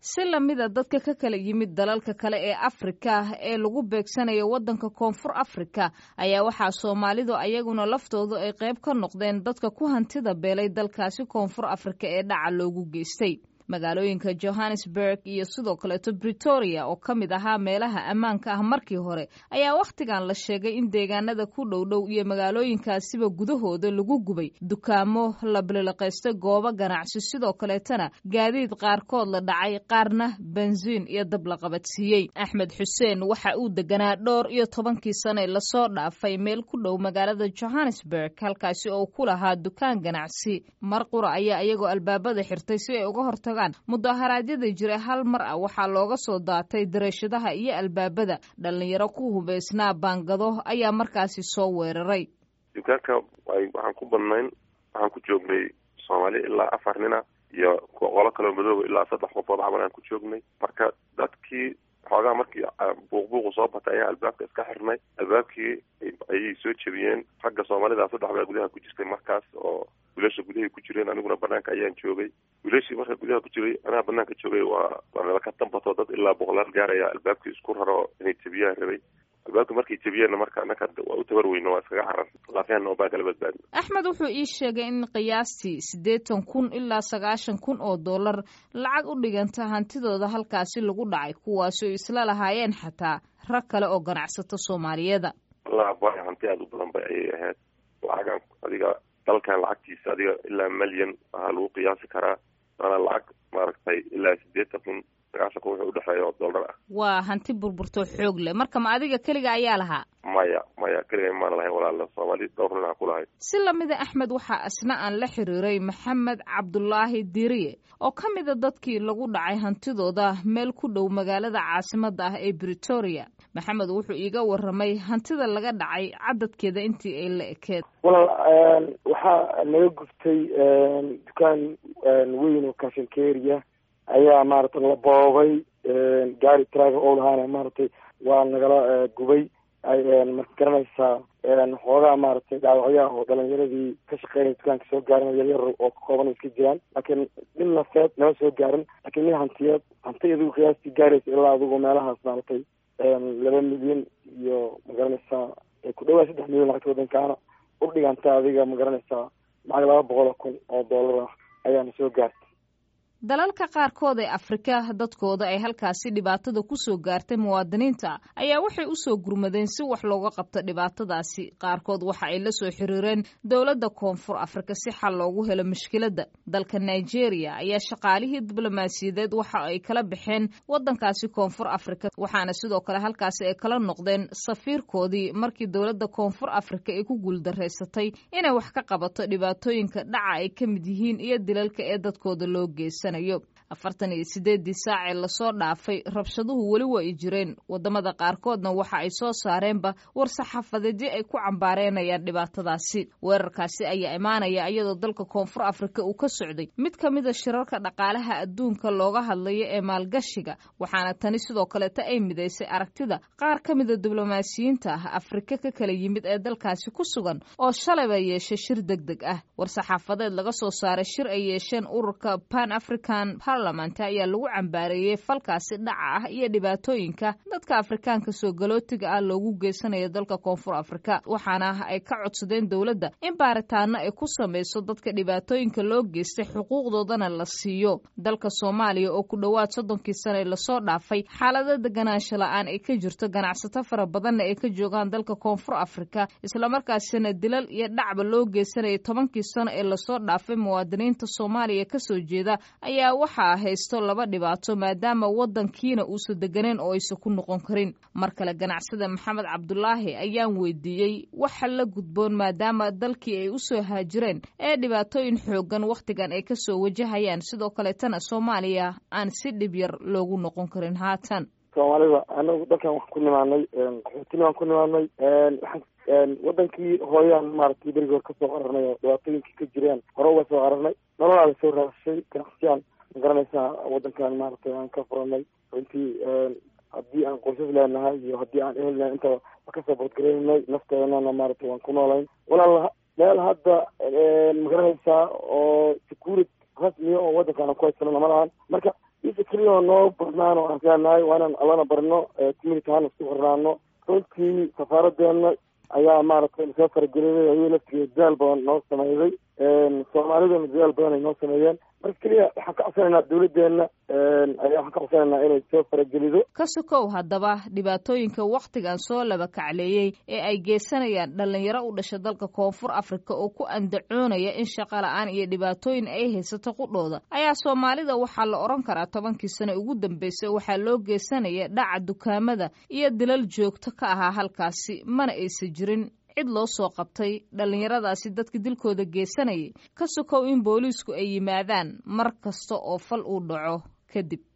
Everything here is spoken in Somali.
si lamida dadka ka kala yimid dalalka kale ee Afrika ee lagu beegsanayo waddanka Koonfur Afrika ayaa waxaa Soomaalidu ayaguna laftoodu ay qayb ka noqdeen dadka ku hantida beelay dalkaasi Koonfur Afrika ee dhaca loogu geystay magaalooyinka Johannesburg iyo sidoo kale Pretoria oo kamid ahaa meelaha ammaanka ah markii hore ayaa waqtigan la sheegay in deegaanada ku dhow iyo magaalooyinkaasiba gudahooda lagu gubay dukaamo la bilaqaystay goobo ganacsi sidoo kaleetana gaadiid qaarkood la dhacay qaarna benziin iyo dab la qabadsiiyey Axmed Xuseen waxa uu deganaa dhowr iyo 10 sano la soo dhaafay meel ku dhow magaalada Johannesburg halkaasi oo ku lahaa dukaan ganacsi marqura ayaa iyagoo albaabada xirtay si ay uga hortagaan mudaharaadyada jira hal mar ah waxaa looga soo daatay dareeshadaha iyo albaabada dhalinyaro ku hubeysnaa baangado ayaa markaasi soo weeraray dukaanka waxaan ku badnayn waxaan ku joognay Soomaali ilaa 4 nin iyo qolo kale madoow ilaa 3 qofood aan ku joognay marka dadkii xoogaa markii buuq soo batay ayaa albaabka iska xirnay albaabkii ay soo jabiyeen ragga Soomaalida 3 baa gudaha ku jirtay markaas oo wiilasha gudaha ku jireen aniguna banaanka ayaan joogay wiilashii marka gudaha ku jiray anaa banaanka joogay waa ka tambato dad ilaa 100 gaaraya albaabkii isku raro inay jabiyaan rabay albaabka markay jabiyeen marka anaka waa u tabar weyno waa iskaga xaran laafiyaan oo baa kala badbaadin Axmed wuxuu ii sheegay in qiyaastii 80,000 ilaa 90,000 oo dollar lacag u dhiganta hantidooda halkaasi lagu dhacay kuwaas oo isla lahaayeen xataa rag kale oo ganacsato Soomaaliyeed wallahi baa hanti aad u badan bay ahayd lacag adiga dalkan lacagtiisa adiga ilaa milyan waxa lagu qiyaasi karaa ana lacag maaragtay ilaa 80,000 wuxuu u dhaxeeyo dollar ah waa hanti burburto xoog leh marka ma adiga kaliya ayaa lahaa maya kaliya ma lahayn walaal Soomaali dhowr nin ku lahayd si lamida Axmed waxa asna aan la xiriiray Maxamed Cabdullaahi Diriye oo kamid ah dadkii lagu dhacay hantidooda meel ku dhow magaalada caasimadda ah ee Pretoria Maxamed wuxuu iiga waramay hantida laga dhacay cadadkeeda intii ay la ekeed walaal waxa naga guftay dukaan weyn oo kashankeeriya ayaa maaragtay la boobay gaari traag oo lahaana maaragtay waa nagala gubay ay marka garanaysaa xoogaa maaragtay dhaawacyaha oo dhalinyaradii ka shaqeynaya dukaanka soo gaarin yaryar oo ka kooban iska jiraan laakiin nin nafeed nama soo gaarin laakiin nin hantiyadu qiyaastii gaaraysa ilaa adigu meelahaas maaragtay 2 milyan iyo magaranaysaa ku dhawaad 3 milyan lacagta wadankaana u dhiganta adiga magaranaysaa lacag 200,000 oo dollar ah ayaana soo gaartay dalalka qaarkood ee Afrika dadkooda ay halkaasi dhibaatada ku soo gaartay muwaadiniinta ayaa waxay u soo gurmadeen si wax looga qabto dhibaatadaasi qaarkood waxa ay la soo xiriireen dawladda Koonfur Afrika si xal loogu helo mushkiladda dalka Nigeria ayaa shaqaalihii diblomaasiyadeed waxa ay kala baxeen wadankaasi Koonfur Afrika waxaana sidoo kale halkaasi ay kala noqdeen safiirkoodii markii dawladda Koonfur Afrika ay ku guuldareysatay inay wax ka qabato dhibaatooyinka dhaca ay ka mid yihiin iyo dilalka ee dadkooda loo geystay 48 saac la soo dhaafay rabshaduhu wali way jireen wadamada qaarkoodna waxa ay soo saareenba war saxaafadeedii ay ku cambaareenayaan dhibaatadaasi weerarkaasi ayaa imaanaya iyadoo dalka Koonfur Afrika uu ka socday mid kamid ah shirarka dhaqaalaha adduunka looga hadlayo ee maalgashiga waxaana tani sidoo kale ay mideysay aragtida qaar kamid ah diblomaasiyiinta Afrika ka kala yimid ee dalkaasi ku sugan oo shalay yeeshay shir degdeg ah war saxaafadeed laga soo saaray shir ay yeesheen ururka Pan African Parliament ayaa lagu cambaareeyay falkaasi dhaca ah iyo dhibaatooyinka dadka Afrikaanka soo galootiga ah loogu geysanayo dalka Koonfur Afrika waxaana ay ka codsadeen dawladda in baaritaano ay ku sameyso dadka dhibaatooyinka loo geystay xuquuqdoodana la siiyo dalka Soomaaliya oo ku dhawaad 30 sano la soo dhaafay xaalada deganaansho la'aan ay ka jirto ganacsato fara badan ay ka joogaan dalka Koonfur Afrika isla markaasina dilal iyo dhacba loo geysanayo 10 sano ee la soo dhaafay muwaadiniinta Soomaaliya ka soo jeeda ayaa waxaa haysto 2 dhibaato maadaama wadankiina uusan deganeen oo aysan ku noqon karin mar kale ganacsada Maxamed Cabdullaahi ayaan weydiiyay waxa la gudboon maadaama dalkii ay u soo haajireen ee dhibaatooyin xoogan waqtigan ay ka soo wajahayaan sidoo kale tan Soomaaliya aan si dhib yar loogu noqon karin haatan Soomaalida anagu dalkan wax ku nimaanay qaxootiga ku nimaanay wadankii hooyaan maaragtay barigood ka soo qarnay oo dhibaatooyinka ka jireen hore uga soo qarnay nolol soo raashay ganacsiyan garanaysaa wadankan maaragtay aan ka furanay intii haddii aan qoysas leenahay iyo haddii aan ehel leenahay intaba ka soo badgareynay nafteedana maaragtay waan ku noolayn walaal meel hadda magaranaysaa oo security rasmi oo wadankan ku haysanana ma lahan marka isa keliya noo badnaan oo aan keenahay waa inaan allana barno community ahaan isku xirnaano. runtii safaaradeena ayaa maaragtay soo farageliyay ayay laftigeeda dadaal badan noo sameeyay, soomaalidana dadaal badan ay noo sameeyeen. marka keliya waxaan ka codsanaynaa dawladdeena waxaan ka codsanaynaa inay soo faragelido. ka sokow haddaba dhibaatooyinka wakhtigan soo laba kacleeyey ee ay geysanayaan dhalinyaro u dhasha dalka koonfur afrika oo ku andacoonaya in shaqo la-aan iyo dhibaatooyin ay haysato qudhooda, ayaa soomaalida waxaa la odhan karaa 10kii sano ugu dambeysay waxaa loo geysanaya dhaca dukaamada iyo dilal joogto ka ahaa halkaasi, mana aysan jirin cid loo soo qabtay dhalinyaradaasi dadka dilkooda geysanayay, ka sokow in booliisku ay yimaadaan mar kasta oo fal uu dhaco kadib.